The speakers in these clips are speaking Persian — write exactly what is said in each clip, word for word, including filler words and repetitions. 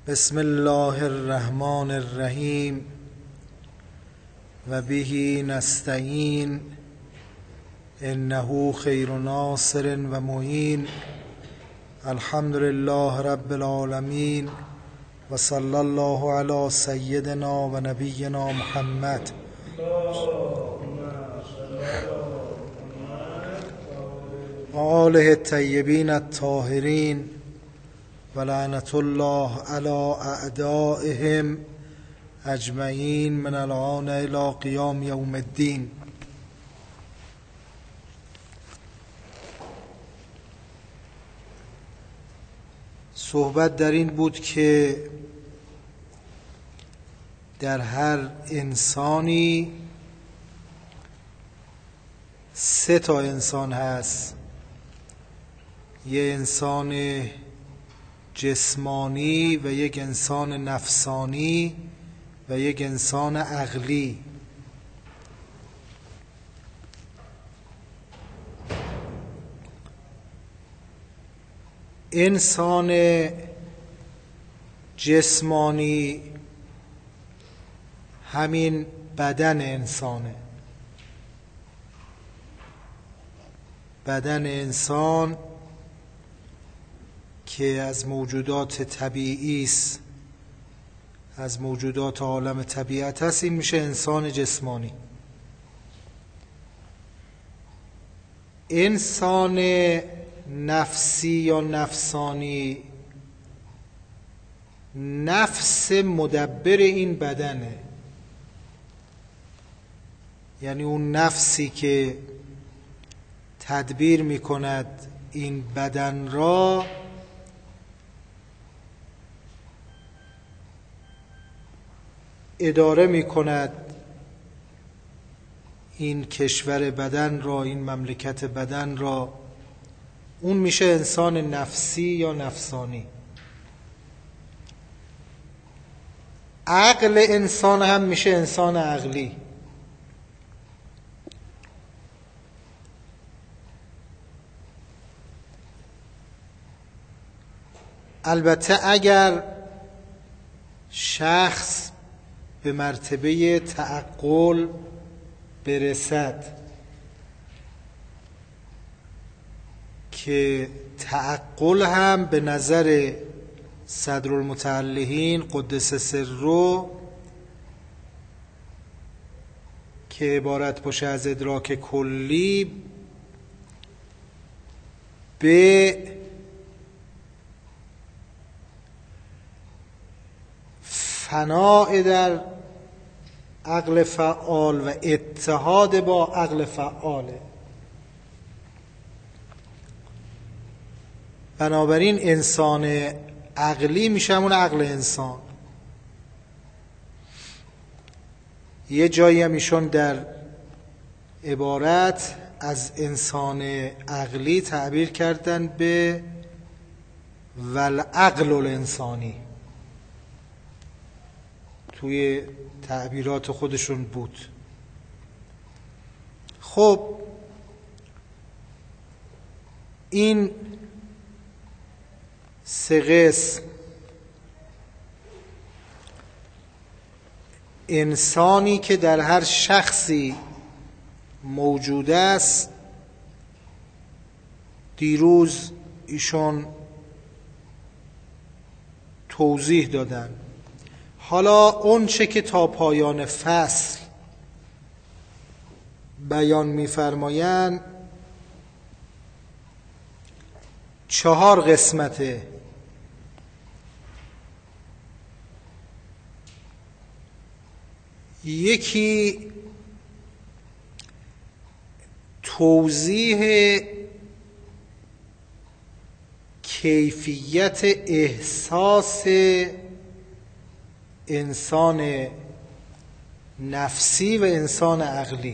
بسم الله الرحمن الرحیم و به نستعین انه خیر ناصر و معین. الحمد لله رب العالمین و صلی الله علی سیدنا و نبینا محمد و آله الطیبین الطاهرین و لعنت الله علی اعدائهم اجمعین من الآن الی قیام یوم الدین. صحبت در این بود که در هر انسانی سه تا انسان هست: یه انسان جسمانی و یک انسان نفسانی و یک انسان عقلی. انسان جسمانی همین بدن انسانه. بدن انسان که از موجودات طبیعی است، از موجودات عالم طبیعت هست، این میشه انسان جسمانی. انسان نفسی یا نفسانی نفس مدبر این بدنه، یعنی اون نفسی که تدبیر میکند این بدن را، اداره میکند این کشور بدن را، این مملکت بدن را. اون میشه انسان نفسی یا نفسانی. عقل انسان هم میشه انسان عقلی. البته اگر شخص به مرتبه تعقل برسد، که تعقل هم به نظر صدرالمتعلحین قدس سره که عبارت باشه از ادراک کلی، به فناء در عقل فعال و اتحاد با عقل فعاله. بنابراین انسان عقلی میشه همون عقل انسان. یه جایی هم ایشون در عبارت از انسان عقلی تعبیر کردن به والعقل الانسانی، توی تعبیرات خودشون بود. خب این سه قسم، انسانی که در هر شخصی موجود است، دیروز ایشون توضیح دادن. حالا اون چه که تا پایان فصل بیان می‌فرمایند چهار قسمته. یکی توضیح کیفیت احساس انسان نفسی و انسان عقلی.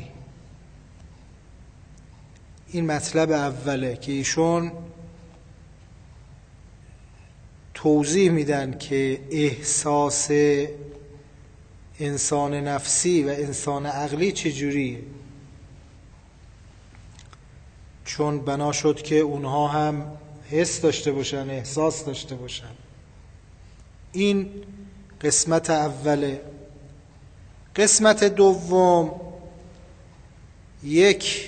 این مطلب اوله که ایشون توضیح میدن که احساس انسان نفسی و انسان عقلی چجوریه. چون بنا شد که اونها هم حس داشته باشن، احساس داشته باشن. این قسمت اوله. قسمت دوم یک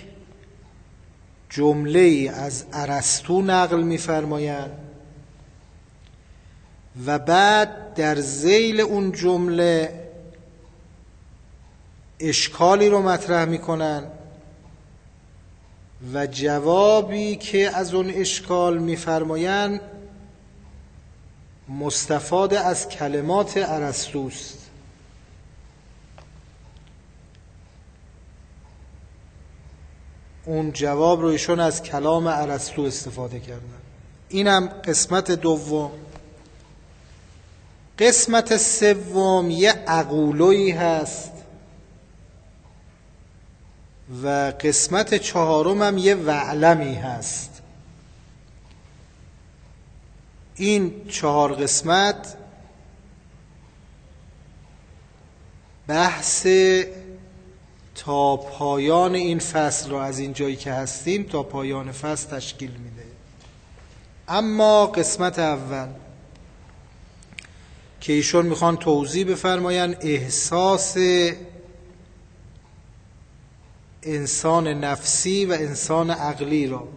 جمله از ارسطو نقل می‌فرمایند و بعد در ذیل اون جمله اشکالی رو مطرح میکنن و جوابی که از اون اشکال میفرمایند مستفاد از کلمات ارسطوست. اون جواب رو ایشون از کلام ارسطو استفاده کردن. اینم قسمت دوم. قسمت سوم یه عقولویی هست و قسمت چهارم هم یه وعلمی هست. این چهار قسمت بحث تا پایان این فصل را از این جایی که هستیم تا پایان فصل تشکیل میده. اما قسمت اول که ایشون میخوان توضیح بفرماین احساس انسان نفسی و انسان عقلی را.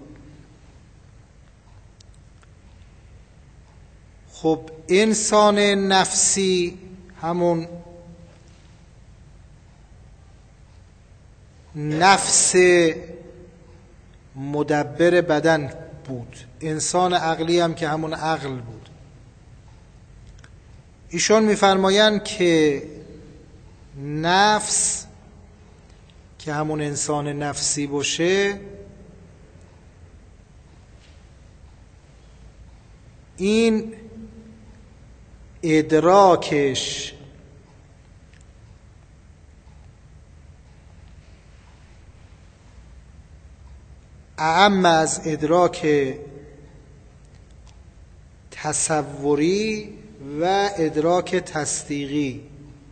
خب انسان نفسی همون نفس مدبر بدن بود، انسان عقلی هم که همون عقل بود. ایشون میفرمایند که نفس که همون انسان نفسی باشه این ادراکش اعم از ادراک تصوری و ادراک تصدیقی،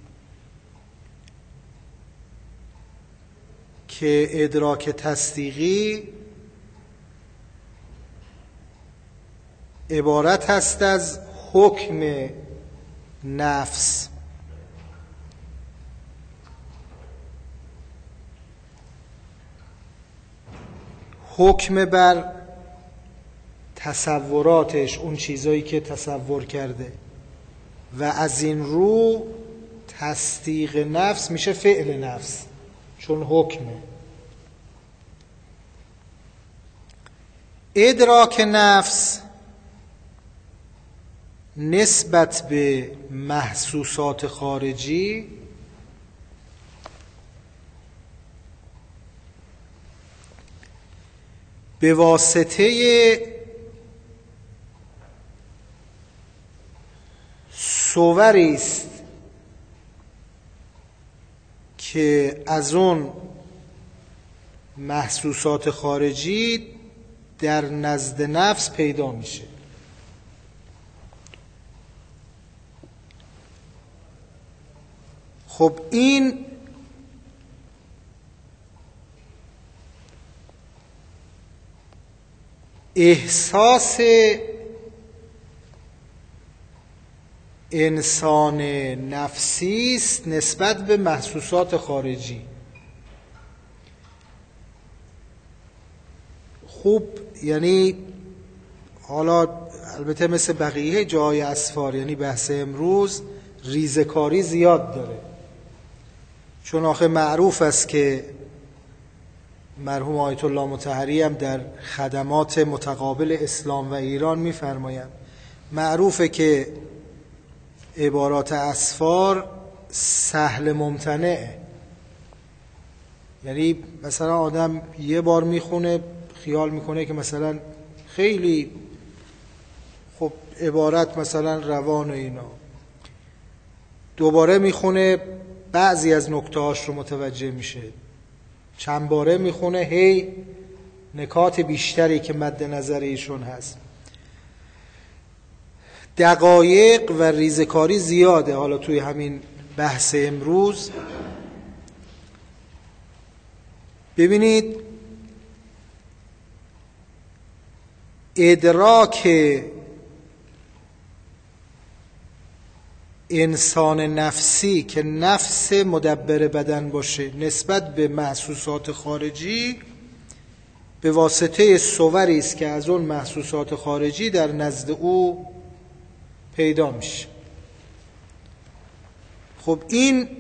که ادراک تصدیقی عبارت است از حکم نفس. حکم بر تصوراتش، اون چیزایی که تصور کرده، و از این رو تصدیق نفس میشه فعل نفس چون حکمه. ادراک نفس نسبت به محسوسات خارجی به واسطه صوری است که از اون محسوسات خارجی در نزد نفس پیدا میشه. خب این احساس انسان نفسی است نسبت به محسوسات خارجی. خوب یعنی حالا البته مثل بقیه جای اسفار، یعنی بحث امروز ریزکاری زیاد داره، چون آخه معروف است که مرحوم آیت الله مطهری هم در خدمات متقابل اسلام و ایران می‌فرمایند، معروفه که عبارات اسفار سهل ممتنعه. یعنی مثلا آدم یه بار میخونه خیال میکنه که مثلا خیلی خب عبارت مثلا روان و اینا، دوباره میخونه بعضی از نکته هاش رو متوجه میشه، چند باره میخونه هی نکات بیشتری که مد نظر ایشون هست. دقایق و ریزکاری زیاده. حالا توی همین بحث امروز ببینید ادراک انسان نفسی که نفس مدبر بدن باشه نسبت به محسوسات خارجی به واسطه صوری است که از اون محسوسات خارجی در نزد او پیدا میشه. خب این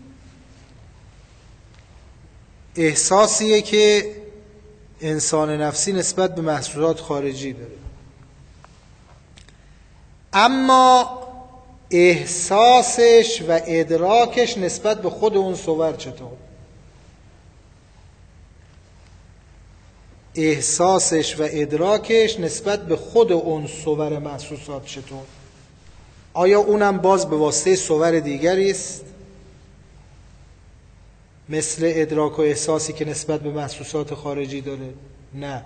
احساسیه که انسان نفسی نسبت به محسوسات خارجی داره. اما احساسش و ادراکش نسبت به خود اون صور چطور؟ احساسش و ادراکش نسبت به خود اون صور محسوسات چطور؟ آیا اونم باز به واسطه صور دیگری است مثل ادراک و احساسی که نسبت به محسوسات خارجی داره؟ نه.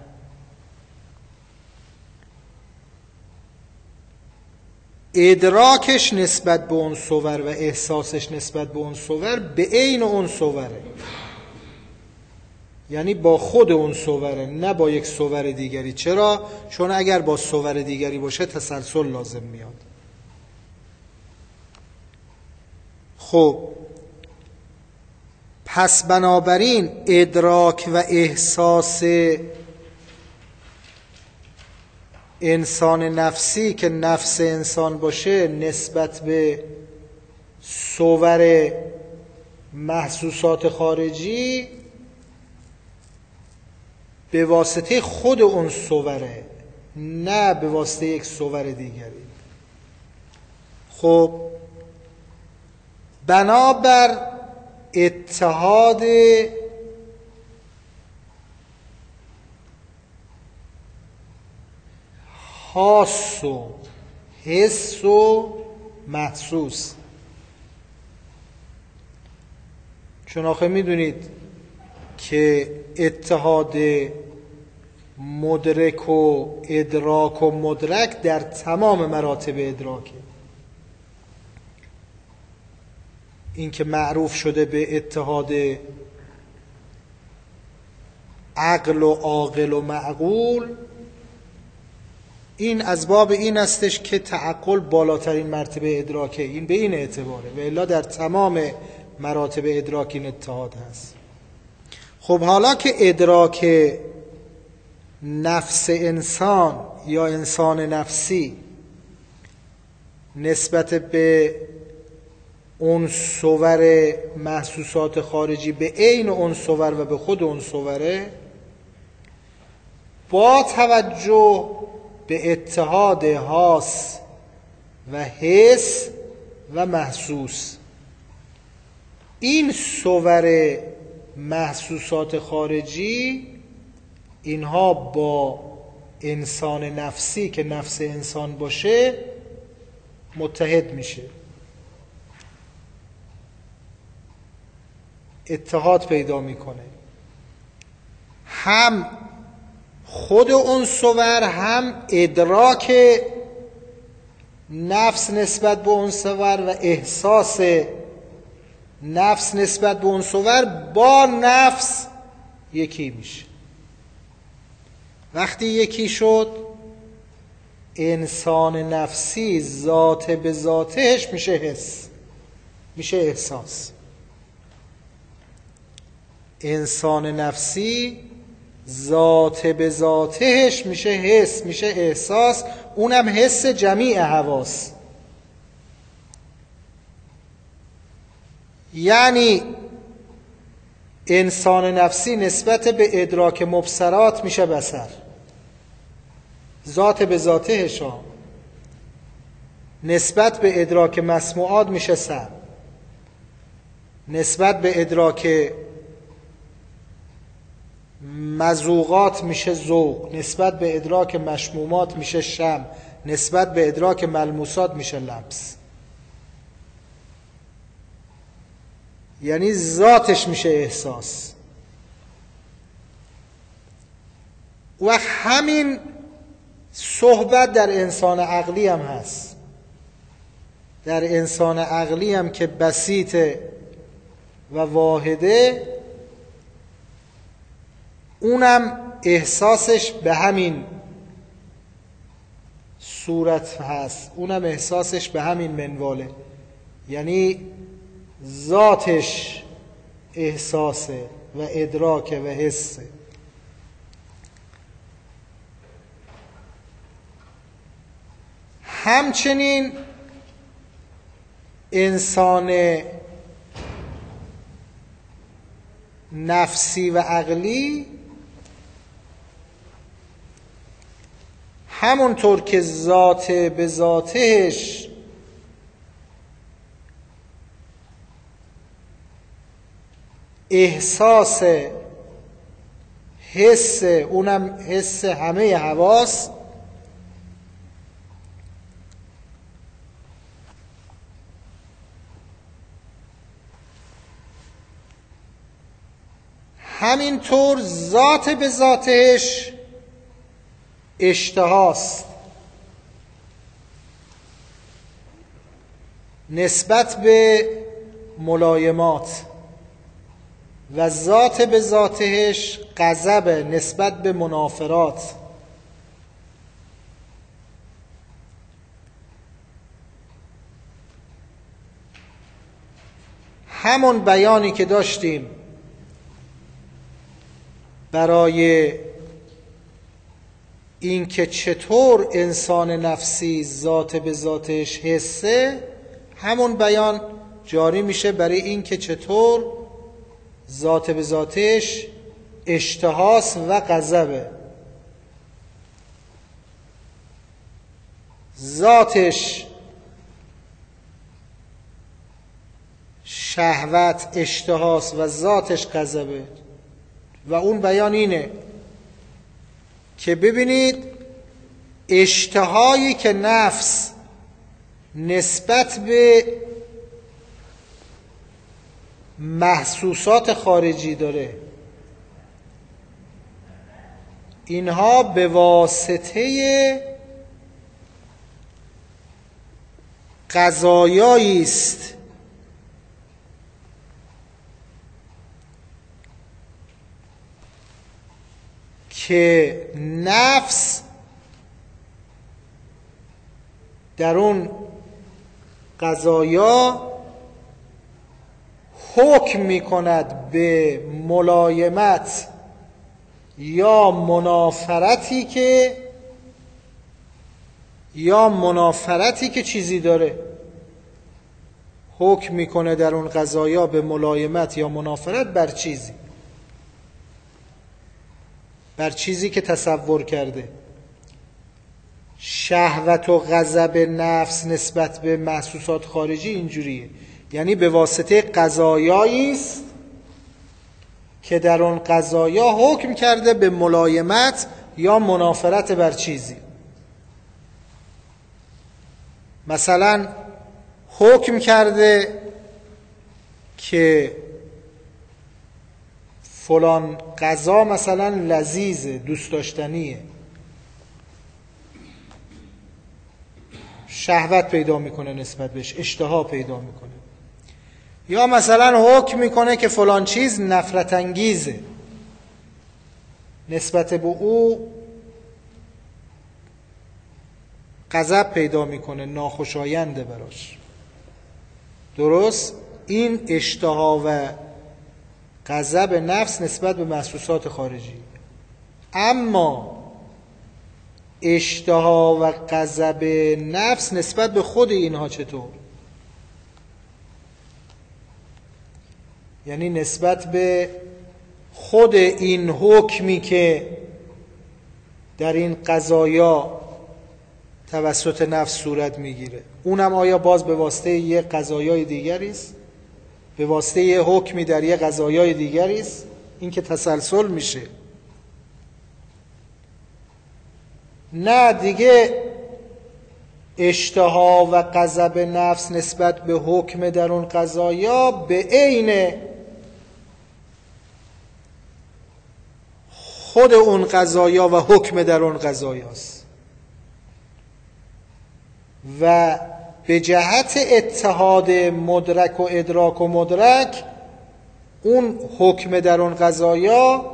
ادراکش نسبت به اون صور و احساسش نسبت به اون صور به عین اون صوره، یعنی با خود اون صوره، نه با یک صور دیگری. چرا؟ چون اگر با صور دیگری باشه تسلسل لازم میاد. خب پس بنابراین ادراک و احساس انسان نفسی که نفس انسان باشه نسبت به صور محسوسات خارجی به واسطه خود اون صوره، نه به واسطه یک صور دیگری. خب بنابر اتحاد خاص و حس و محسوس، چون آخه میدونید که اتحاد مدرک و ادراک و مدرک در تمام مراتب ادراکه. این که معروف شده به اتحاد عقل و عاقل و معقول، این از باب این استش که تعقل بالاترین مرتبه ادراکه. این به این اعتباره، و الا در تمام مراتب ادراک این اتحاد هست. خب حالا که ادراک نفس انسان یا انسان نفسی نسبت به اون صور محسوسات خارجی به عین اون صور و به خود اون صوره، با توجه به اتحاد حاس و حس و محسوس، این صور محسوسات خارجی اینها با انسان نفسی که نفس انسان باشه متحد میشه، اتحاد پیدا میکنه. هم خود اون صور، هم ادراک نفس نسبت به اون صور و احساس نفس نسبت به اون صور با نفس یکی میشه. وقتی یکی شد، انسان نفسی ذات به ذاتش میشه حس، میشه احساس. انسان نفسی ذات به ذاتش میشه حس، میشه احساس، اونم حس جمیع حواس. یعنی انسان نفسی نسبت به ادراک مبصرات میشه بصر، ذات به ذاتهش ها. نسبت به ادراک مسموعات میشه سمع، نسبت به ادراک مذوقات میشه ذوق، نسبت به ادراک مشمومات میشه شم، نسبت به ادراک ملموسات میشه لمس. یعنی ذاتش میشه احساس. و همین صحبت در انسان عقلی هم هست. در انسان عقلی هم که بسیط و واحده، اونم احساسش به همین صورت هست، اونم احساسش به همین منواله. یعنی ذاتش احساسه و ادراک و حسه. همچنین انسان نفسی و عقلی همونطور که ذات به ذاتش احساس، حس، اونم حس همه حواس، همینطور ذات به ذاتش اشتهاست نسبت به ملایمات و ذات به ذاتش غضب نسبت به منافرات. همون بیانی که داشتیم برای این که چطور انسان نفسی ذات به ذاتش حسه، همون بیان جاری میشه برای این که چطور ذات به ذاتش اشتهاس و غضبه. ذاتش شهوت، اشتهاس و ذاتش غضبه. و اون بیان اینه که ببینید اشتهایی که نفس نسبت به محسوسات خارجی داره، اینها به واسطه غذایایی است که نفس در اون غذایا حکم می کند به ملایمت یا منافرتی که یا منافرتی که چیزی داره. حکم میکنه در اون غذایا به ملایمت یا منافرت بر چیزی بر چیزی که تصور کرده. شهوت و غضب نفس نسبت به محسوسات خارجی اینجوریه، یعنی به واسطه غذایایی است که در اون غذایا حکم کرده به ملایمت یا منافرت بر چیزی. مثلا حکم کرده که فلان غذا مثلا لذیذه، دوست داشتنیه، شهوت پیدا میکنه نسبت بهش، اشتها پیدا میکنه. یا مثلا حکم میکنه که فلان چیز نفرت انگیزه، نسبت به او غضب پیدا میکنه، ناخوشاینده براش. درست؟ این اشتها و غضب نفس نسبت به محسوسات خارجی. اما اشتها و غضب نفس نسبت به خود اینها چطور؟ یعنی نسبت به خود این حکمی که در این قضایا توسط نفس صورت میگیره، اونم آیا باز به واسطه یه قضایای دیگری است؟ به واسطه یه حکمی در یه قضایای دیگری است؟ این که تسلسل میشه. نه دیگه اشتها و غضب نفس نسبت به حکم در اون قضایا به عین خود اون قضایا و حکم در اون قضایاست و به جهت اتحاد مدرک و ادراک و مدرک اون حکم در اون قضایا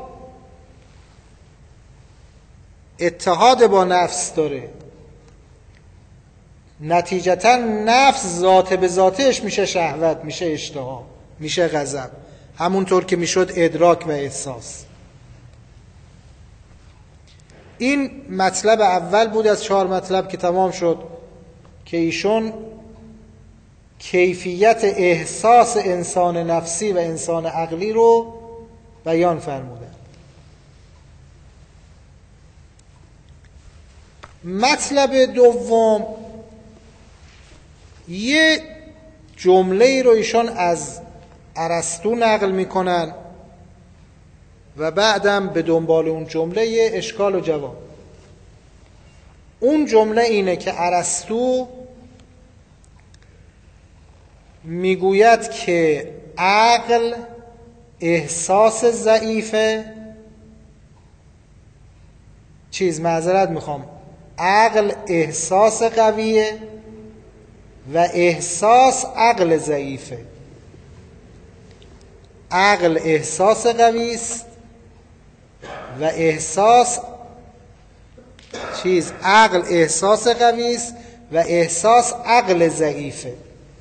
اتحاد با نفس داره. نتیجتا نفس ذات به ذاتش میشه شهوت، میشه اشتها، میشه غضب، همونطور که میشد ادراک و احساس. این مطلب اول بود از چهار مطلب که تمام شد که ایشون کیفیت احساس انسان نفسی و انسان عقلی رو بیان فرمودن. مطلب دوم، یه جمله ای رو ایشان از ارسطو نقل میکنن و بعدم به دنبال اون جمله یه اشکال و جواب. اون جمله اینه که ارسطو میگوید که عقل احساس ضعیفه، چیز معذرت میخوام عقل احساس قویه و احساس عقل ضعیفه. عقل احساس قوی است و احساس چیز عقل احساس قوی است و احساس عقل ضعیفه.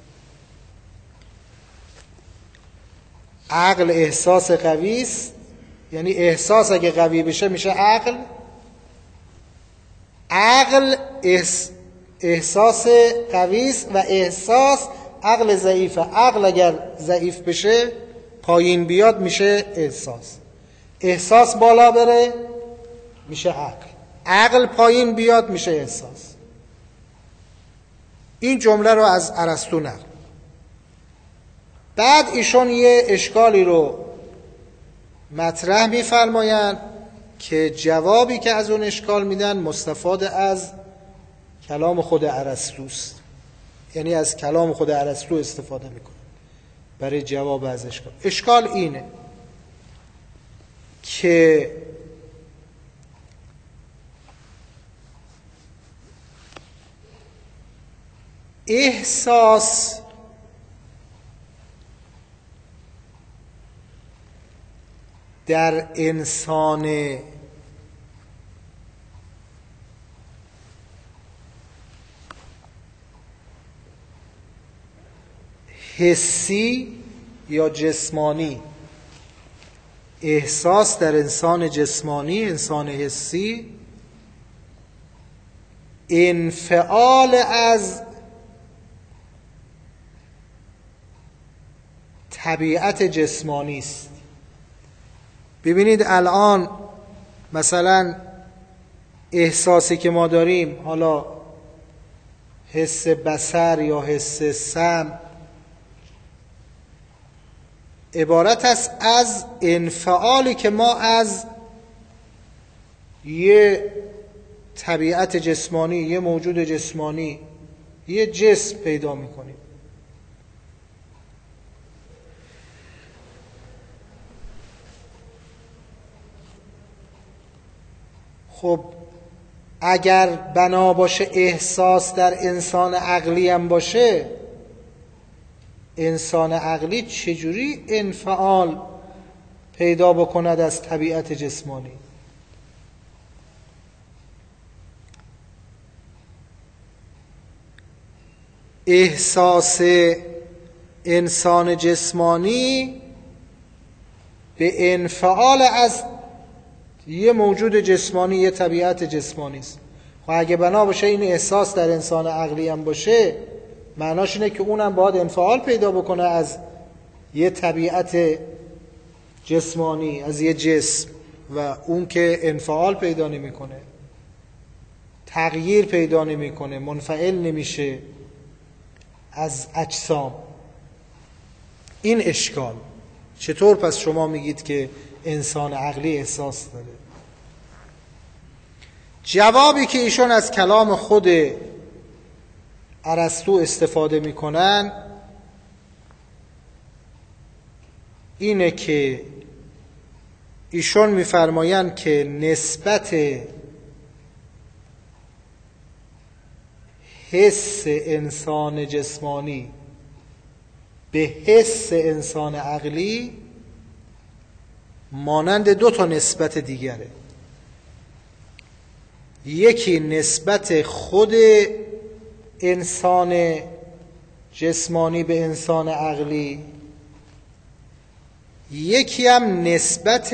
عقل احساس قوی است، یعنی احساس اگه قوی بشه میشه عقل. عقل احساس قوی است و احساس عقل ضعیفه. عقل اگر ضعیف بشه پایین بیاد میشه احساس، احساس بالا بره میشه عقل، عقل پایین بیاد میشه احساس. این جمله رو از ارسطو نقل. بعد ایشون یه اشکالی رو مطرح میفرمایند که جوابی که از اون اشکال میدن مستفاد از کلام خود ارسطوست، یعنی از کلام خود ارسطو استفاده میکنه برای جواب از اشکال. اشکال اینه که احساس در انسان حسی یا جسمانی، احساس در انسان جسمانی، انسان حسی، انفعال از طبیعت جسمانی است. ببینید الان مثلا احساسی که ما داریم، حالا حس بصر یا حس سمع، عبارت است از انفعالی که ما از یه طبیعت جسمانی، یه موجود جسمانی، یه جسم پیدا میکنیم. خب اگر بنا باشه احساس در انسان عقلی هم باشه، انسان عقلی چجوری انفعال پیدا بکند از طبیعت جسمانی؟ احساس انسان جسمانی به انفعال از یه موجود جسمانی، یه طبیعت جسمانی است. خب اگه بنا باشه این احساس در انسان عقلی هم باشه، معناش اینه که اونم باید انفعال پیدا بکنه از یه طبیعت جسمانی، از یه جسم، و اون که انفعال پیدا نمیکنه، تغییر پیدا نمیکنه، منفعل نمیشه از اجسام. این اشکال. چطور پس شما میگید که انسان عقلی احساس داره؟ جوابی که ایشون از کلام خود ارسطو استفاده میکنن اینه که ایشون میفرمایند که نسبت حس انسان جسمانی به حس انسان عقلی مانند دو تا نسبت دیگره. یکی نسبت خود انسان جسمانی به انسان عقلی، یکی هم نسبت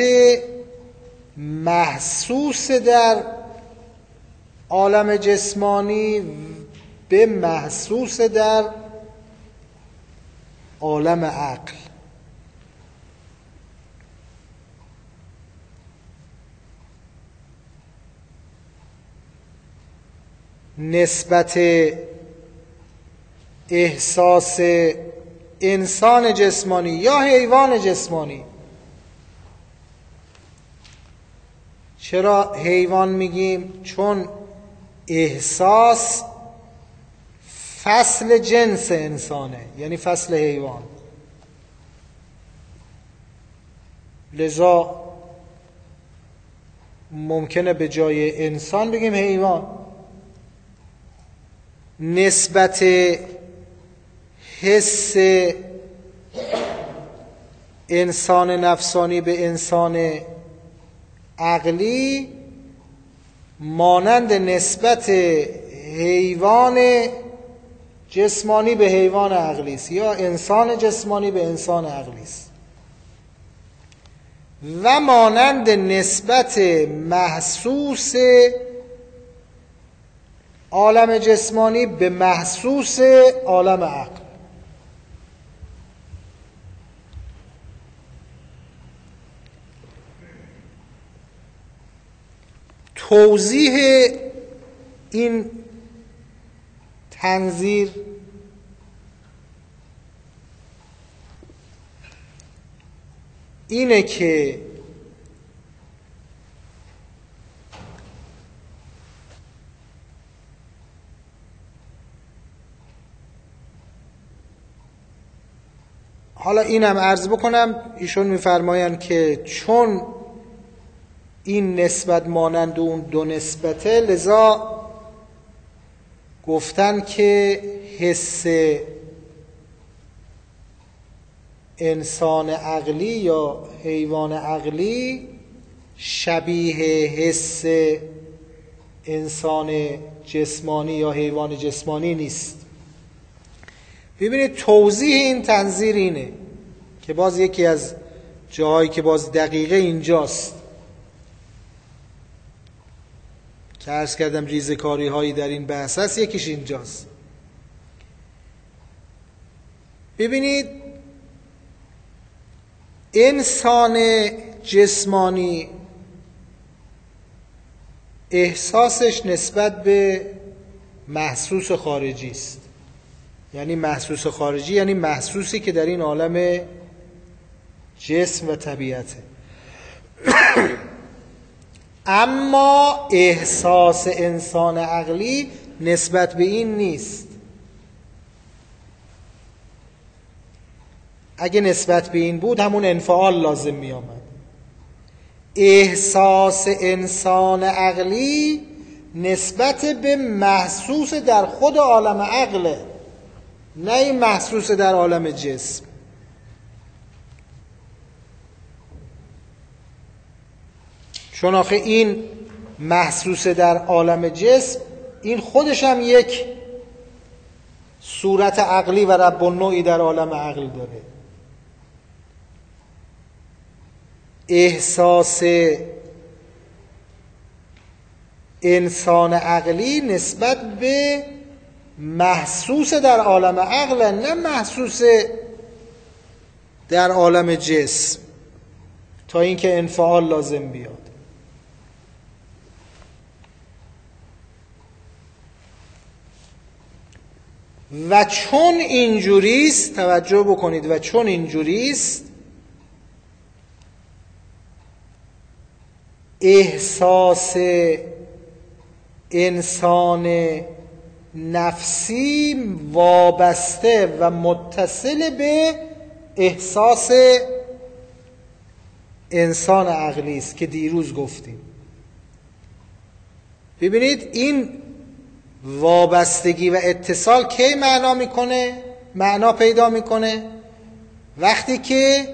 محسوس در عالم جسمانی به محسوس در عالم عقل. نسبت احساس انسان جسمانی یا حیوان جسمانی. چرا حیوان میگیم؟ چون احساس فصل جنس انسانه، یعنی فصل حیوان، لذا ممکنه به جای انسان بگیم حیوان. نسبت حس انسان نفسانی به انسان عقلی مانند نسبت حیوان جسمانی به حیوان عقلی است یا انسان جسمانی به انسان عقلی است، و مانند نسبت محسوس عالم جسمانی به محسوس عالم عقل. توضیح این تنظیر اینه که حالا اینم عرض بکنم، ایشون میفرمایند که چون این نسبت مانند اون دو نسبته، لذا گفتن که حس انسان عقلی یا حیوان عقلی شبیه حس انسان جسمانی یا حیوان جسمانی نیست. ببینید توضیح این تنظیر اینه که باز یکی از جاهایی که باز دقیقه اینجاست که عرض کردم ریزکاری هایی در این بحث هست، یکیش اینجاست. ببینید انسان جسمانی احساسش نسبت به محسوس خارجی است. یعنی محسوس خارجی یعنی محسوسی که در این عالم جسم و طبیعته. اما احساس انسان عقلی نسبت به این نیست. اگه نسبت به این بود همون انفعال لازم می آمد. احساس انسان عقلی نسبت به محسوس در خود عالم عقله، نه این محسوس در عالم جسم. چون آخه این محسوس در عالم جسم این خودش هم یک صورت عقلی و رب النوعی در عالم عقل داره. احساس انسان عقلی نسبت به محسوس در عالم عقل، نه محسوس در عالم جسم، تا اینکه انفعال لازم بیاد. و چون اینجوریست، توجه بکنید، و چون اینجوریست احساس انسان نفسی وابسته و متصل به احساس انسان عقلی است که دیروز گفتیم. ببینید این وابستگی و اتصال کی معنا میکنه؟ معنا پیدا میکنه وقتی که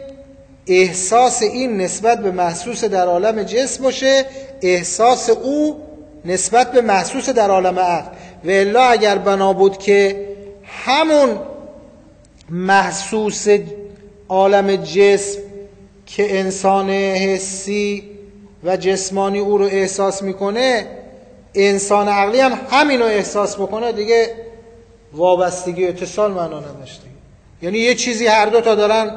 احساس این نسبت به محسوس در عالم جسم باشه، احساس او نسبت به محسوس در عالم عقل. و الا اگر بنا بود که همون محسوس عالم جسم که انسان حسی و جسمانی او رو احساس میکنه، انسان عقلی هم همین رو احساس بکنه، دیگه وابستگی اتصال معنا نداشت. یعنی یه چیزی هر دو تا دارن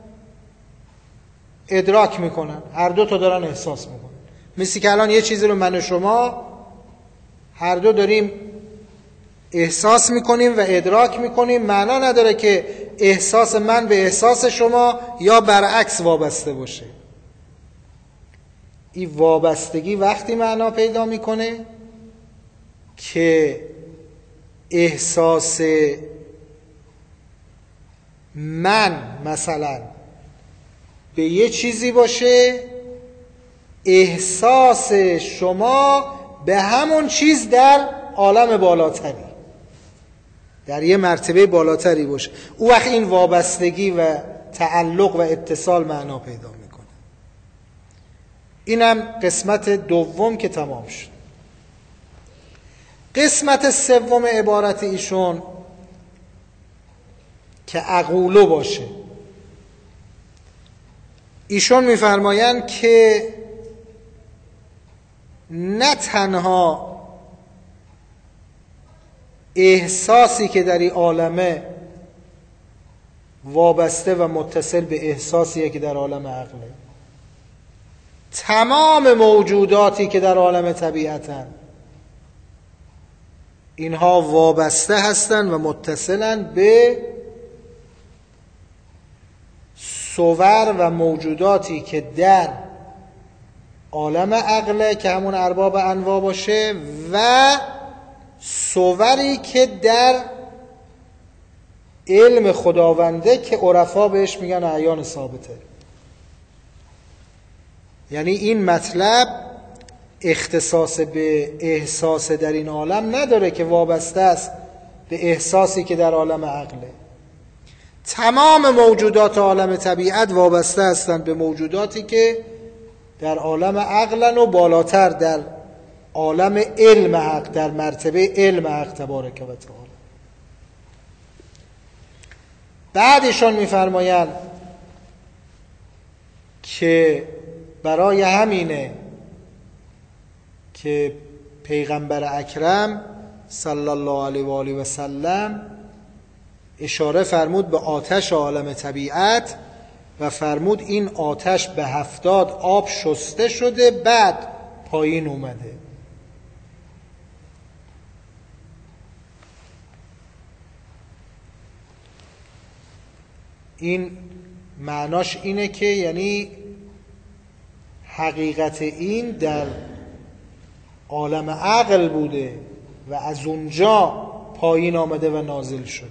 ادراک میکنن، هر دو تا دارن احساس میکنن. مثل که الان یه چیزی رو من و شما هر دو داریم احساس میکنیم و ادراک میکنیم، معنا نداره که احساس من به احساس شما یا برعکس وابسته باشه. این وابستگی وقتی معنا پیدا میکنه که احساس من مثلا به یه چیزی باشه، احساس شما به همون چیز در عالم بالاتری، در یه مرتبه بالاتری باشه. او وقت این وابستگی و تعلق و اتصال معنا پیدا میکنه. اینم قسمت دوم که تمام شد. قسمت سوم عبارت ایشون که عقولو باشه، ایشون میفرمایند که نه تنها احساسی که در این عالمه وابسته و متصل به احساسیه که در عالم عقله، تمام موجوداتی که در عالم طبیعتن اینها وابسته هستند و متصلن به صور و موجوداتی که در عالم عقله که همون ارباب انواع باشه و صوری که در علم خداونده که عرفا بهش میگن اعیان ثابته. یعنی این مطلب اختصاص به احساس در این عالم نداره که وابسته است به احساسی که در عالم عقله. تمام موجودات عالم طبیعت وابسته هستند به موجوداتی که در عالم عقلن و بالاتر در عالم علم حق، در مرتبه علم حق تبارک و تعالی. بعدشون میفرمایند که برای همینه که پیغمبر اکرم صلی الله علیه و آله و سلم اشاره فرمود به آتش عالم طبیعت و فرمود این آتش به هفتاد آب شسته شده بعد پایین اومده. این معناش اینه که یعنی حقیقت این در عالم عقل بوده و از اونجا پایین آمده و نازل شده.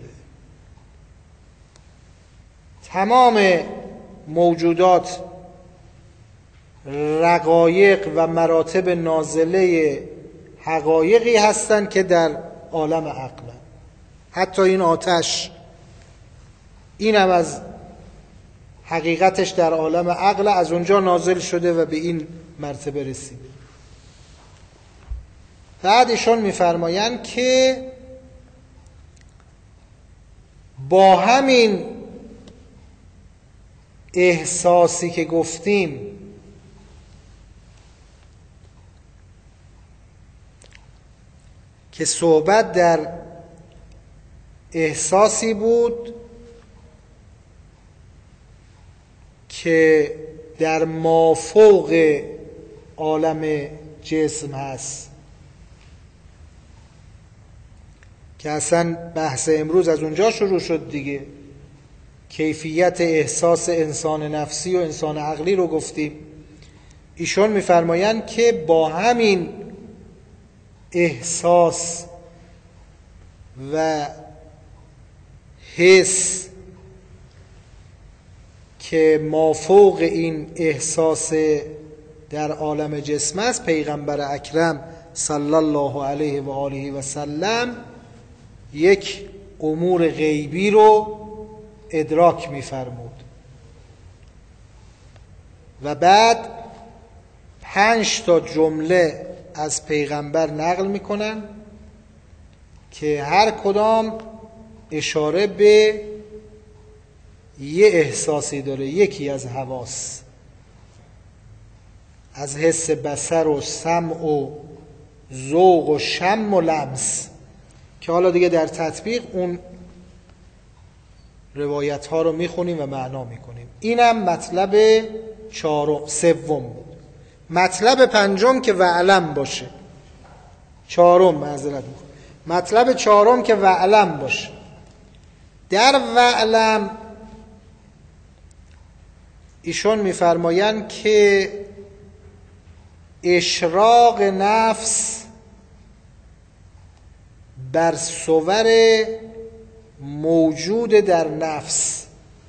تمام موجودات رقایق و مراتب نازله حقایقی هستند که در عالم عقل. حتی این آتش اینم از حقیقتش در عالم عقل، از اونجا نازل شده و به این مرتبه رسیده. بعد ایشون میفرمایند که با همین احساسی که گفتیم که صحبت در احساسی بود که در مافوق عالم جسم هست، که اصلا بحث امروز از اونجا شروع شد دیگه. کیفیت احساس انسان نفسی و انسان عقلی رو گفتیم. ایشون میفرمایند که با همین احساس و حس که مافوق این احساس در عالم جسم است، پیغمبر اکرم صلی الله علیه و آله و سلم یک امور غیبی رو ادراک می‌فرمود و بعد پنج تا جمله از پیغمبر نقل میکنن که هر کدام اشاره به یه احساسی داره، یکی از حواس، از حس بصر و سمع و ذوق و شم و لمس، که حالا دیگه در تطبیق اون روایت ها رو میخونیم و معنا میکنیم. اینم مطلب چهارم سوم بود. مطلب پنجم که وعلم باشه، چهارم معذرت میخوام، مطلب چهارم که وعلم باشه. در وعلم ایشون میفرمایند که اشراق نفس بر صور موجود در نفس،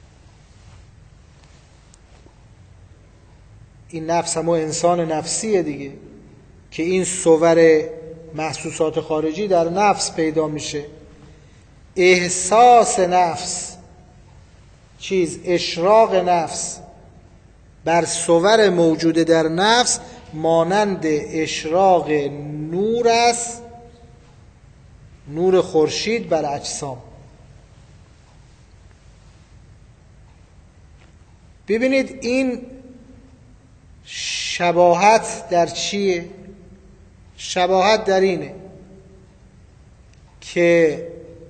این نفس همون انسان نفسیه دیگه، که این صور محسوسات خارجی در نفس پیدا میشه. احساس نفس چیز اشراق نفس بر صور موجود در نفس مانند اشراق نور است، نور خورشید بر اجسام. ببینید این شباهت در چیه؟ شباهت در اینه که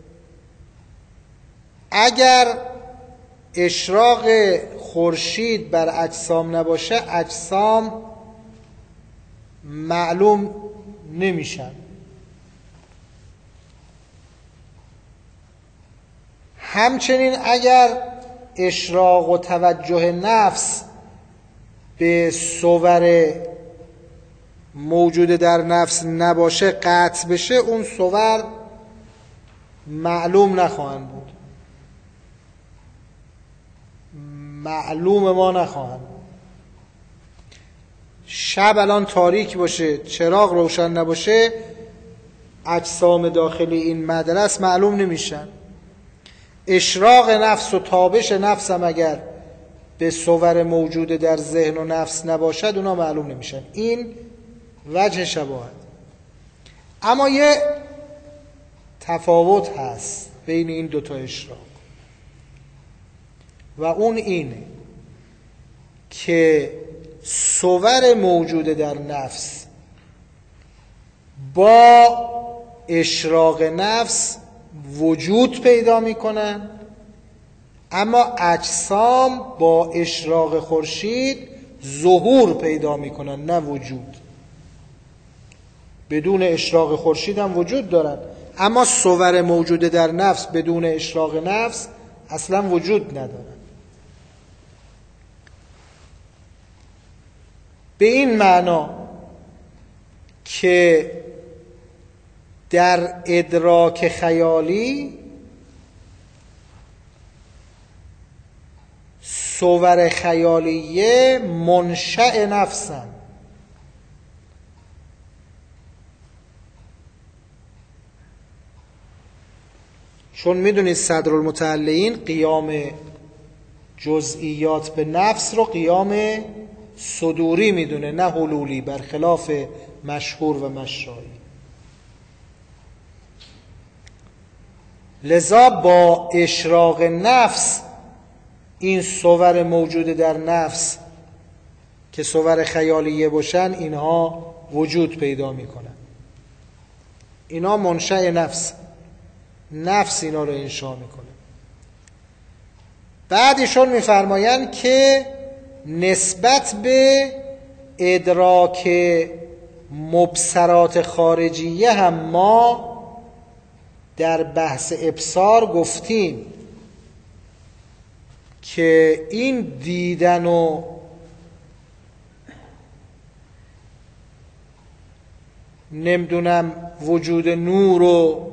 اگر اشراق خورشید بر اجسام نباشه، اجسام معلوم نمیشن. همچنین اگر اشراق و توجه نفس به صور موجود در نفس نباشه، قطع بشه، اون صور معلوم نخواهند بود، معلوم ما نخواهند. شب الان تاریک باشه، چراغ روشن نباشه، اجسام داخلی این مدرسه معلوم نمیشن. اشراق نفس و تابش نفس هم اگر به صور موجود در ذهن و نفس نباشد، اونا معلوم نمیشن. این وجه شباهت. اما یه تفاوت هست بین این دوتا اشراق و اون اینه که صور موجود در نفس با اشراق نفس وجود پیدا میکنن، اما اجسام با اشراق خورشید ظهور پیدا میکنن، نه وجود. بدون اشراق خورشید هم وجود دارن، اما صور موجود در نفس بدون اشراق نفس اصلا وجود ندارن. به این معنا که در ادراک خیالی صور خیالیه منشأ نفسن، چون میدونید صدرالمتعلین قیام جزئیات به نفس رو قیام صدوری میدونه، نه حلولی، برخلاف مشهور و مشایی. لذا با اشراق نفس این صور موجود در نفس که صور خیالیه باشن، اینها وجود پیدا میکنن. اینا منشأ نفس، نفس اینا رو انشا میکنه. بعدشون میفرمایند که نسبت به ادراک مبصرات خارجیه هم ما در بحث ابصار گفتیم که این دیدن و نمیدونم وجود نور و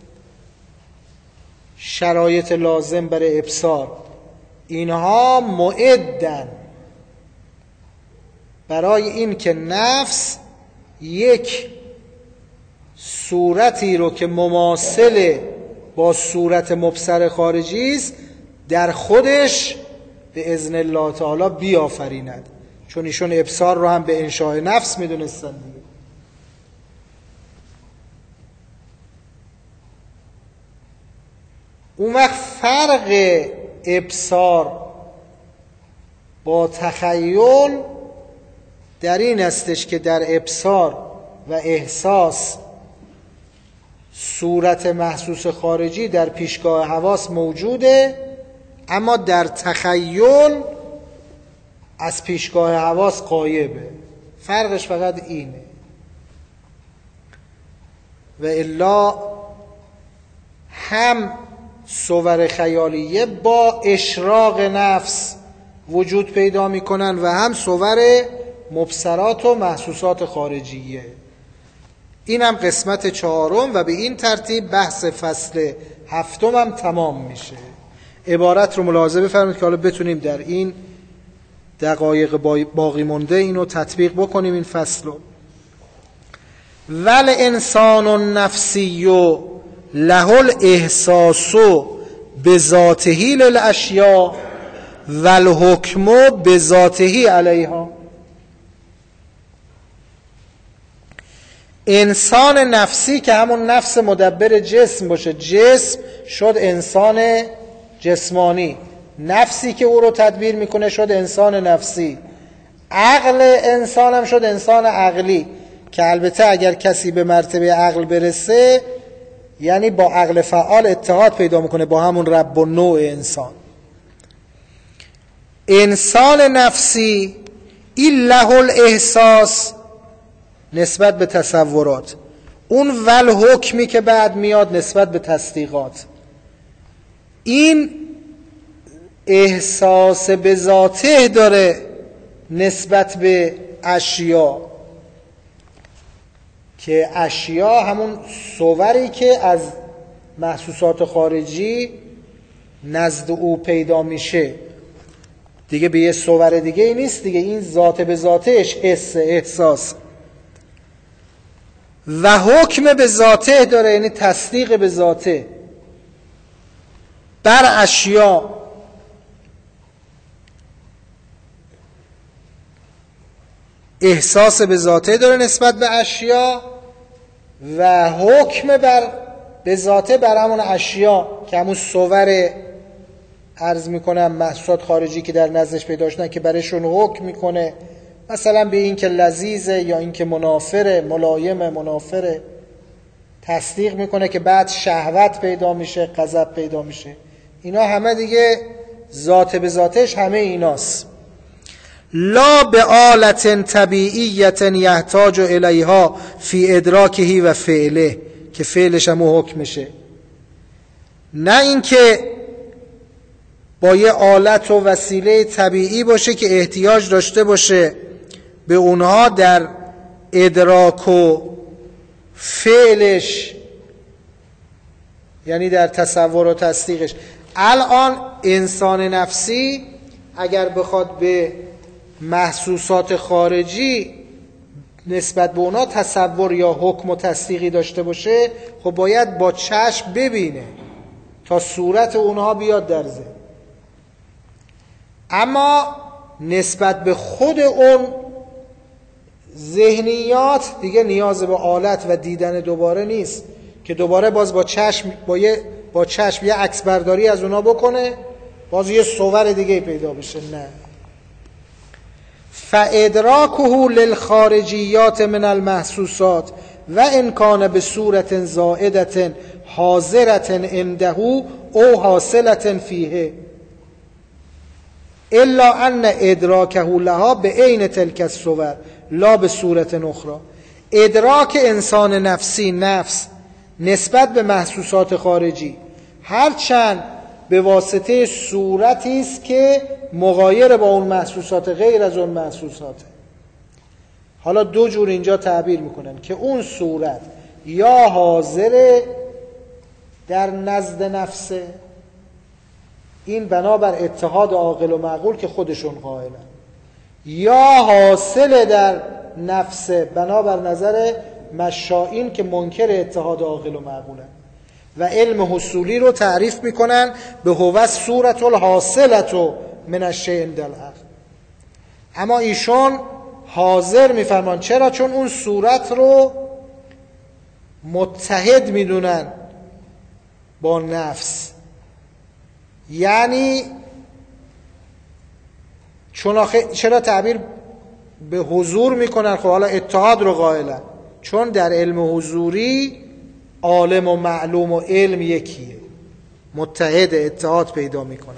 شرایط لازم برای ابصار، اینها معدن برای این که نفس یک صورتی رو که مماثل با صورت مبصر خارجی است در خودش به اذن الله تعالی بیافریند. چون ایشون ابصار رو هم به انشاء نفس میدونستن دیگه. اون وقت فرق ابصار با تخیل در این استش که در ابصار و احساس صورت محسوس خارجی در پیشگاه حواس موجوده، اما در تخیل از پیشگاه حواس غایبه. فرقش فقط اینه. و الا هم صور خیالیه با اشراق نفس وجود پیدا میکنن و هم صور مبصرات و محسوسات خارجیه. این هم قسمت چهارم و به این ترتیب بحث فصل هفتم هم تمام میشه. عبارت رو ملاحظه بفرمایید که حالا بتونیم در این دقایق باقی مونده اینو تطبیق بکنیم این فصل رو. ول انسان النفسی له الاحساس بذاته للاشیاء و الحکم بذاته علیها. انسان نفسی که همون نفس مدبر جسم باشه، جسم شد انسان جسمانی، نفسی که او رو تدبیر میکنه شد انسان نفسی، عقل انسان هم شد انسان عقلی که البته اگر کسی به مرتبه عقل برسه یعنی با عقل فعال اتحاد پیدا میکنه با همون رب و نوع انسان. انسان نفسی این له الاحساس نسبت به تصورات، اون ول حکمی که بعد میاد نسبت به تصدیقات. این احساس به ذاته داره نسبت به اشیا، که اشیا همون صوری که از محسوسات خارجی نزد او پیدا میشه دیگه، به یه صور دیگه ای نیست دیگه، این ذات به ذاتش حس احساس. و حکم به ذاته داره، یعنی تصدیق به ذاته بر اشیا. احساس به ذاته داره نسبت به اشیا و حکم بر به ذاته بر همون اشیا که همون صور عرض میکنم محسوسات خارجی که در نزدش پیدا شدن که برشون حکم میکنه، مثلا به این که لذیذه یا این که منافره، ملایم منافره، تصدیق میکنه که بعد شهوت پیدا میشه، غضب پیدا میشه. اینا همه دیگه ذات به ذاتش همه ایناست. لا به آلت طبیعیت یحتاج الیها فی ادراکه و فعله، که فعلش هم حکمشه، نه اینکه با یه آلت و وسیله طبیعی باشه که احتیاج داشته باشه به اونها در ادراک و فعلش، یعنی در تصور و تصدیقش. الان انسان نفسی اگر بخواد به محسوسات خارجی نسبت به اونا تصور یا حکم و تصدیقی داشته باشه، خب باید با چشم ببینه تا صورت اونها بیاد در ذهن. اما نسبت به خود اون ذهنیات دیگه نیاز به آلت و دیدن دوباره نیست که دوباره باز با چشم با یه با چشم یه عکس برداری از اونا بکنه باز یه صور دیگه پیدا بشه. نه، فادراکه للخارجیات من المحسوسات و ان کان به صورت زائدة حاضرة عنده او حاصلة فیه الا ان ادراکه لها به عین تلک الصور لا به صورت اخرى. ادراک انسان نفسی، نفس، نسبت به محسوسات خارجی هرچند به واسطه صورتی است که مغایر با اون محسوسات، غیر از اون محسوساته. حالا دو جور اینجا تعبیر میکنن که اون صورت یا حاضر در نزد نفسه، این بنابر اتحاد عاقل و معقول که خودشون قائلن، یا حاصل در نفس بنابر نظر مشائین که منکر اتحاد عاقل و معقولن. و علم حصولی رو تعریف میکنن به هو صورت الحاصلة من الشیء عند العقل. اما ایشون حاضر میفرمان. چرا؟ چون اون صورت رو متحد میدونن با نفس یعنی چون آخه چرا تعبیر به حضور میکنن؟ خب حالا اتحاد رو قائلن، چون در علم حضوری عالم و معلوم و علم یکیه، متحد اتحاد پیدا میکنن.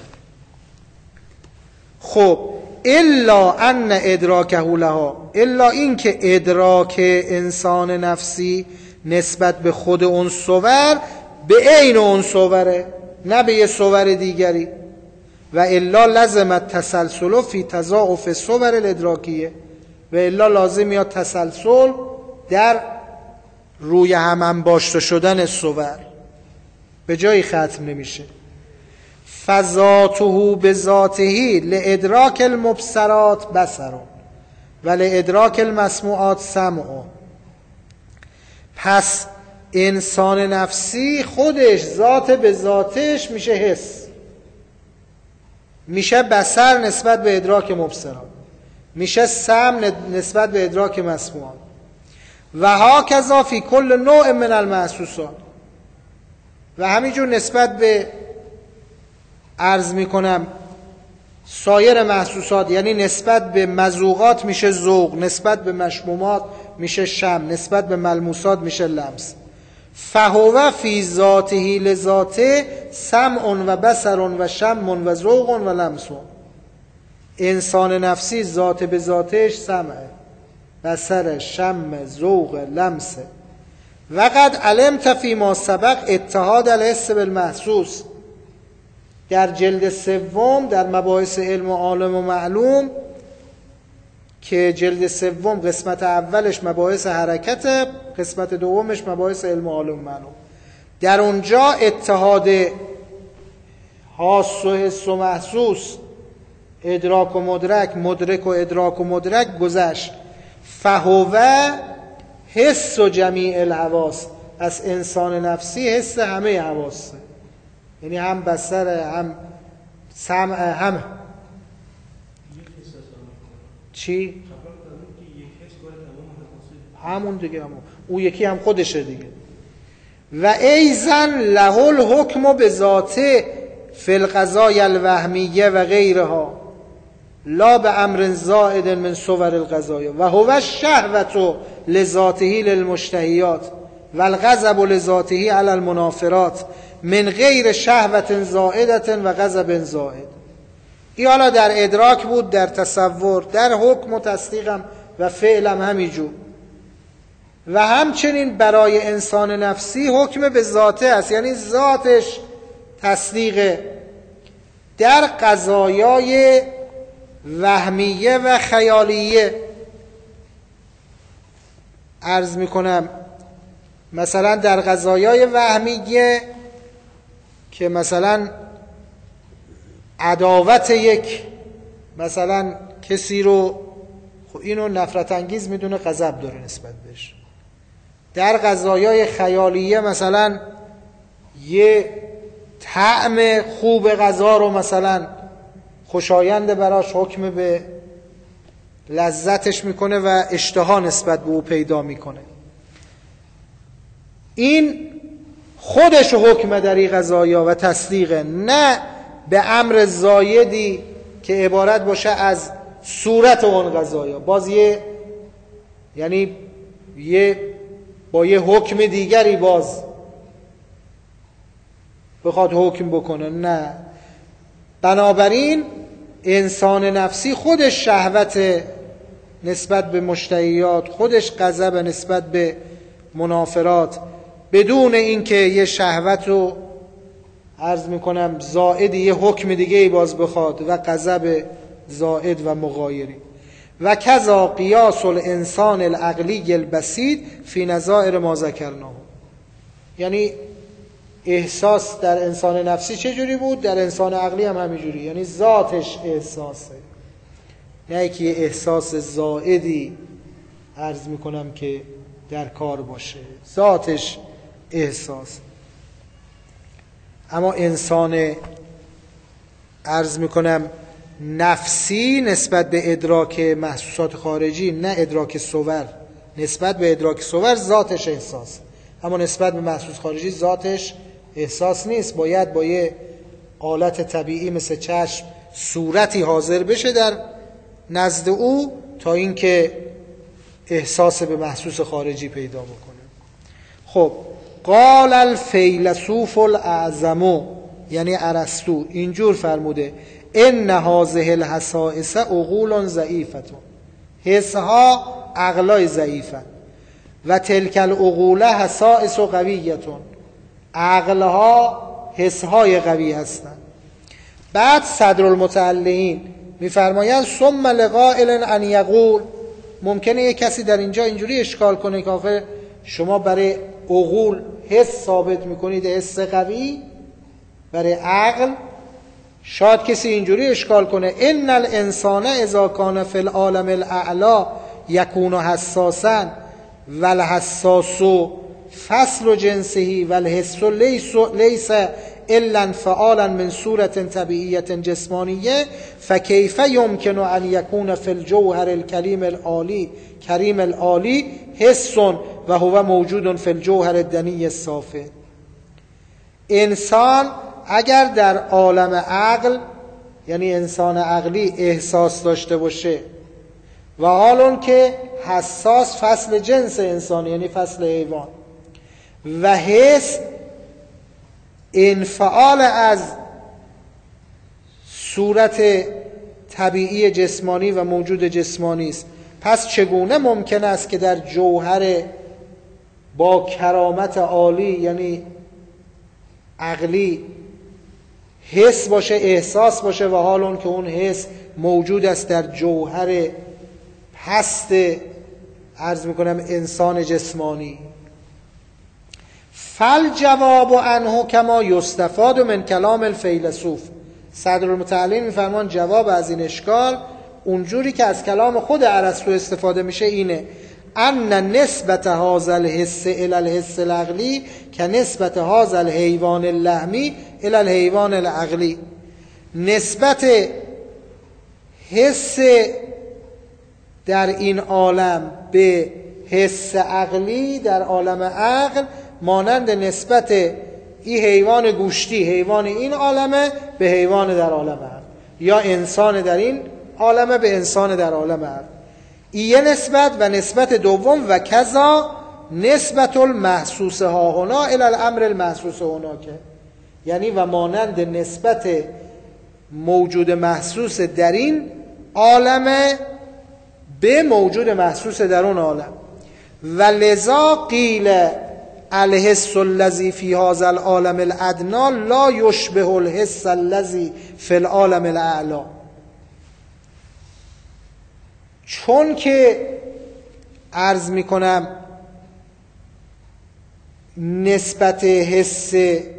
خب الا ان ادراکه لها، الا این که ادراک انسان نفسی نسبت به خود اون صور به عین اون صوره، نه به یه صور دیگری. و الا لازم التسلسل فی تضاعف صور الادراکیه، و الا لازم یا تسلسل در روی هم انباشته شدن صور، به جایی ختم نمیشه. فذاته بذاته لادراک المبصرات بصر و لادراک المسموعات سمع. پس انسان نفسی خودش ذات به ذاتش میشه حس، میشه بصر نسبت به ادراک مبصرات، میشه سمع نسبت به ادراک مسموعات، و هاکذا فی کل نوع من المحسوسات. و همینجور نسبت به عرض میکنم سایر محسوسات، یعنی نسبت به مذوقات میشه ذوق، نسبت به مشمومات میشه شم، نسبت به ملموسات میشه لمس. فهو فی ذاته لذاته سمع و بصر و شم و ذوق و لمس. انسان نفسی ذات به ذاتش سمع، بصر، شم، ذوق، لمس. وقد علمت فی ما سبق اتحاد الحس بالمحسوس. در جلد سوم در مباحث علم و عالم و معلوم، که جلد سوم قسمت اولش مباحث حرکت، قسمت دومش مباحث علم و عالم و معلوم، در اونجا اتحاد حاس و حس و محسوس، ادراک و مدرک، مدرک و ادراک و مدرک گذشت. فهو حس و جمیع الحواس، از انسان نفسی حس همه حواسه، یعنی هم بصر، هم سمع، هم چی؟ همون دیگه، همون او یکی هم خودشه دیگه. و ایزن له الحکم به ذاته فی القضایا الوهمیه و غیرها لا به امر زائد من صور القضایا و هو الشهوة لذاته للمشتهیات و الغضب لذاته علی المنافرات من غیر شهوة زائدة و غضب زائد. این حالا در ادراک بود، در تصور، در حکم و تصدیقم و فعلم همینجور. و همچنین برای انسان نفسی حکم به ذاته است، یعنی ذاتش تصدیقه. در قضایای وهمیه و خیالیه عرض میکنم، مثلا در قضایای وهمیه که مثلا عداوت یک مثلا کسی رو، خب اینو نفرت انگیز میدونه، غضب داره نسبت بهش. در قضایای خیالیه مثلا یه طعم خوب غذا رو مثلا خوشایند براش حکم به لذتش میکنه و اشتها نسبت به او پیدا میکنه. این خودش حکم در این قضایا و تصدیقه، نه به امر زایدی که عبارت باشه از صورت اون قضایا، باز یه یعنی یه با یه حکم دیگری باز بخواد حکم بکنه، نه. بنابراین انسان نفسی خودش شهوت نسبت به مشتهیات، خودش غضب نسبت به منافرات، بدون اینکه یه شهوت رو عرض میکنم زائد یه حکم دیگه ای باز بخواد و غضب زائد و مغایری. و کذا قیاس الانسان العقلی البسیط فی نظائر ما ذکرناه. یعنی احساس در انسان نفسی چه جوری بود، در انسان عقلی هم همینجوری، یعنی ذاتش احساسه، نه که احساس زائدی عرض میکنم که در کار باشه، ذاتش احساس. اما انسان عرض میکنم نفسی نسبت به ادراک محسوسات خارجی، نه ادراک صور، نسبت به ادراک صور ذاتش احساس، اما نسبت به محسوس خارجی ذاتش احساس نیست. باید با یه آلت طبیعی مثل چشم صورتی حاضر بشه در نزد او تا اینکه احساس به محسوس خارجی پیدا بکنه. خب قال الفیلسوف الاعظم، یعنی ارسطو اینجور فرموده ان هذه الحسائس عقول ضعیفه، حسها عقلای ضعیفه، و تلک العقول حسائس قویه، عقلها حسهای قوی هستند. بعد صدر المتعلقین میفرمایند ثم لقائل ان یقول، ممکنه یک کسی در اینجا اینجوری اشکال کنه که آخه شما برای عقول حس ثابت میکنید، حس قوی برای عقل. شاید کسی اینجوری اشکال کنه ان الانسان اذا کان فی العالم الاعلی یکون حساسا والحساس فصل جنسه والحس لیس لیس الا انفعالا من صورت طبیعیه جسمانیه فکیف یمکن ان یکون فی الجوهر الکریم العالی کریم العالی حس و هو موجود فی الجوهر الدنی الصافی. انسان اگر در عالم عقل، یعنی انسان عقلی، احساس داشته باشه و حال اون که حساس فصل جنس انسان یعنی فصل حیوان، و حس انفعال از صورت طبیعی جسمانی و موجود جسمانی است، پس چگونه ممکن است که در جوهر با کرامت عالی یعنی عقلی حس باشه، احساس باشه، و حال اون که اون حس موجود است در جوهر پست عرض میکنم انسان جسمانی. فل جواب عنه کما یستفاد من کلام الفیلسوف. صدر المتعلقین میفرمان جواب از این اشکال اونجوری که از کلام خود ارسطو استفاده میشه اینه ان نسبت هذا الحس الى الحس العقلی که نسبت هذا الحیوان اللحمی الى الحیوان العقلی. نسبت حس در این عالم به حس عقلی در عالم عقل مانند نسبت این حیوان گوشتی، حیوان این عالمه به حیوان در عالم عقل، یا انسان در این عالمه به انسان در عالم عقل. این نسبت و نسبت دوم و کذا نسبت المحسوس ها هنا الی الامر المحسوس هنا، که یعنی و مانند نسبت موجود محسوس در این عالمه به موجود محسوس در اون عالم. و لذا قیل الحس الذی فی هذا العالم الادنی لا یشبه الحس الذی فی العالم الاعلی. چون که عرض می کنم نسبت حس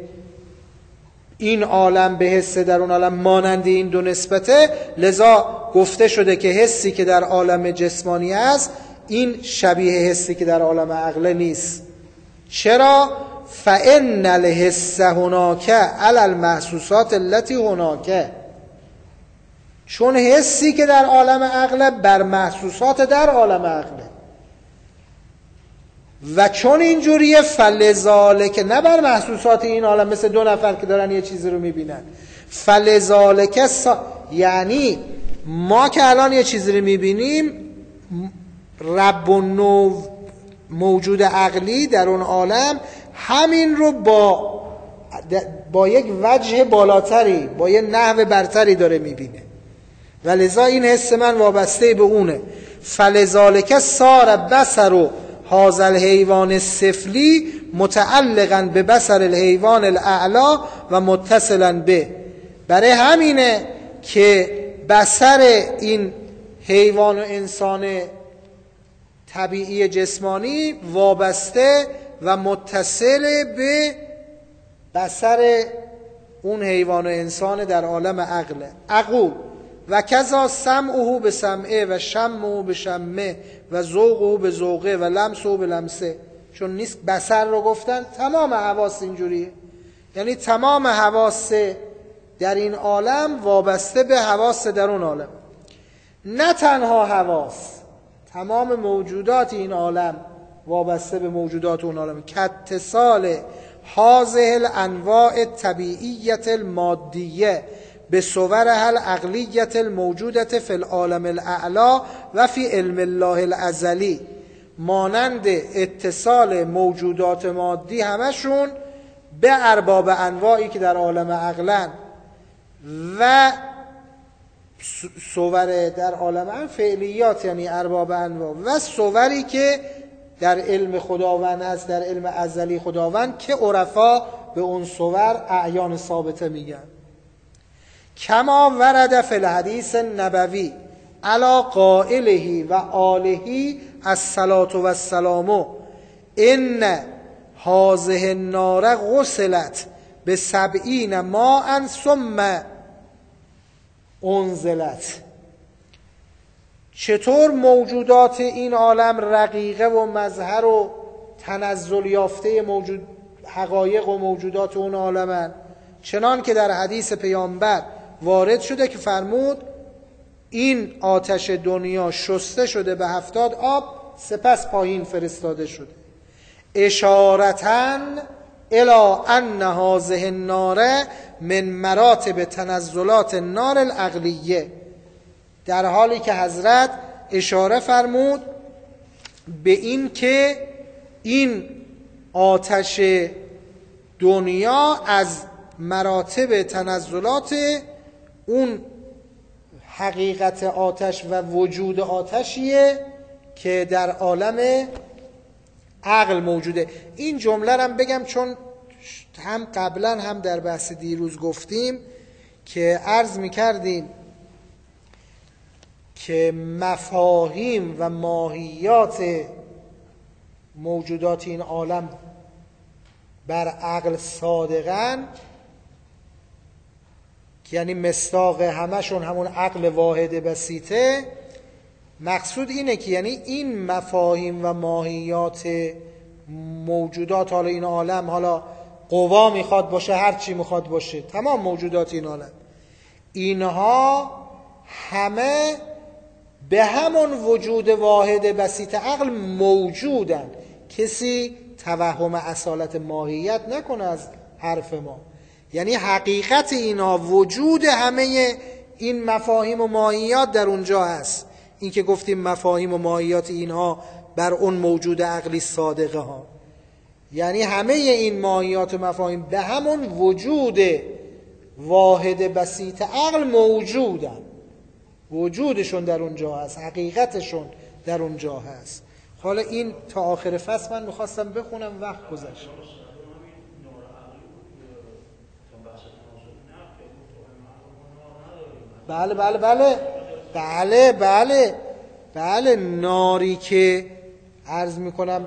این عالم به حس در اون عالم مانند این دو نسبته، لذا گفته شده که حسی که در عالم جسمانی است این شبیه حسی که در عالم عقل نیست. چرا؟ فإن الحس هناک علی المحسوسات التي هناک، چون حسی که در عالم عقل بر محسوسات در عالم عقله، و چون اینجوریه فلذالک نه بر محسوسات این عالم، مثل دو نفر که دارن یه چیزی رو میبینن. فلذالک سا... یعنی ما که الان یه چیزی رو میبینیم، رب و نو موجود عقلی در اون عالم همین رو با با یک وجه بالاتری، با یه نحو برتری داره میبینه، و لذا این حس من وابسته به اونه. فلذالک صار بصر هذا الحیوان السفلی متعلقا به بصر الحیوان الاعلی و متصلا به. برای همینه که بصر این حیوان و انسان طبیعی جسمانی وابسته و متصل به بصر اون حیوان و انسان در عالم عقله. عقول و کذا سمعه به سمعه و شمعه به شمعه و ذوقه به ذوقه و لمسه به لمسه. چون نیست بصر رو گفتن، تمام حواس اینجوریه، یعنی تمام حواس در این عالم وابسته به حواس در اون عالم. نه تنها حواس، تمام موجودات این عالم وابسته به موجودات اون عالم. کاتصال هذه الانواع الطبیعیه المادیه به صورها العقلیه الموجوده فی العالم الاعلی و فی علم الله الازلی، مانند اتصال موجودات مادی همشون به ارباب انواعی که در عالم عقلن و صور در عالم فعلیات یعنی ارباب انواع و صوری که در علم خداوند هست، در علم ازلی خداوند که عرفا به اون صور اعیان ثابته میگن. کما ورد فی الحدیث النبوی علی قائله و آله الصلاة و السلام ان هذه النار غسلت به سبعین ماء ثم انزلت. چطور موجودات این عالم رقیقه و مظهر و تنزل یافته موجود حقایق و موجودات اون عالمن، چنان که در حدیث پیامبر وارد شده که فرمود این آتش دنیا شسته شده به هفتاد آب سپس پایین فرستاده شده، اشارتاً الی ان هذه النار من مراتب تنزلات النار العقلیه، در حالی که حضرت اشاره فرمود به این که این آتش دنیا از مراتب تنزلات اون حقیقت آتش و وجود آتشیه که در عالم عقل موجوده. این جمله رو بگم چون هم قبلا هم در بحث دیروز گفتیم که عرض می‌کردیم که مفاهیم و ماهیات موجودات این عالم بر عقل صادقن، یعنی مصداق همشون همون عقل واحد بسیطه. مقصود اینه که یعنی این مفاهیم و ماهیات موجودات حالا این عالم، حالا قوا میخواد باشه هر چی میخواد باشه، تمام موجودات این عالم، اینها همه به همون وجود واحد بسیط عقل موجودن. کسی توهم اصالت ماهیت نکنه از حرف ما، یعنی حقیقت اینا وجود همه این مفاهیم و ماهیات در اونجا هست. این که گفتیم مفاهیم و ماهیات اینها بر اون موجود عقلی صادقه ها، یعنی همه این ماهیات و مفاهیم به همون وجود واحد بسیط عقل موجودن، وجودشون در اونجا هست، حقیقتشون در اونجا هست. حالا این تا آخر فصل من میخواستم بخونم، وقت گذشت. بله بله بله بله بله بله ناری که عرض میکنم،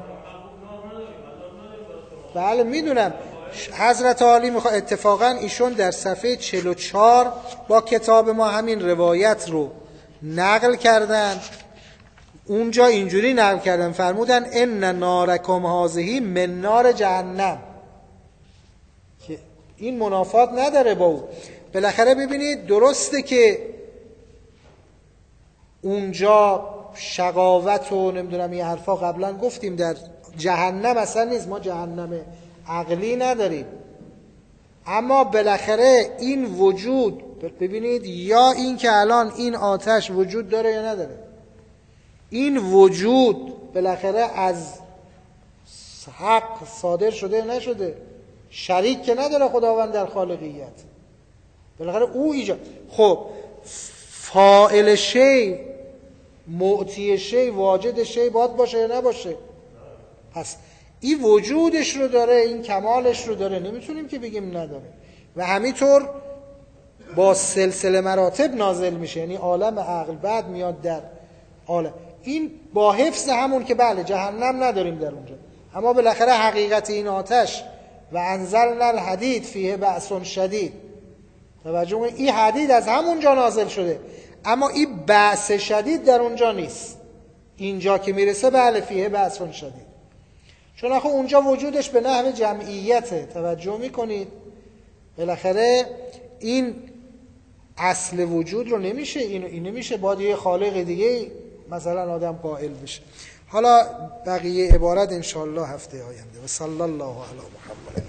بله میدونم حضرت عالی میخواد، اتفاقا ایشون در صفحه چهل و چهار با کتاب ما همین روایت رو نقل کردن. اونجا اینجوری نقل کردن، فرمودن ان نارکم هذه من نار جهنم، که این منافات نداره با او. بالاخره ببینید درسته که اونجا شقاوت و نمیدونم این حرفا قبلا گفتیم در جهنم اصلا نیست، ما جهنم عقلی نداریم، اما بالاخره این وجود ببینید، یا این که الان این آتش وجود داره یا نداره، این وجود بالاخره از حق صادر شده یا نشده، شریک که نداره خداوند در خالقیت، بالاخره او ایجاد. خب فاعل شی، معطی شی، واجد شی باید باشه یا نباشه؟ پس این وجودش رو داره، این کمالش رو داره، نمیتونیم که بگیم نداره. و همینطور با سلسله مراتب نازل میشه، یعنی عالم عقل بعد میاد در عالم این، با حفظ همون که بله جهنم نداریم در اونجا، اما بالاخره حقیقت این آتش و انزلنا الحدید فیه بأس شدید، توجه کنید این حدید از همونجا نازل شده، اما این بأس شدید در اونجا نیست. اینجا که میرسه بله فیه بأس شدید، چون آخه اونجا وجودش به نحو جمعیته، توجه میکنید. بالاخره این اصل وجود رو نمیشه، این, این نمیشه باید یه خالق دیگه مثلا آدم قائل بشه. حالا بقیه عبارت انشاءالله هفته آینده. و صلی الله علی محمد.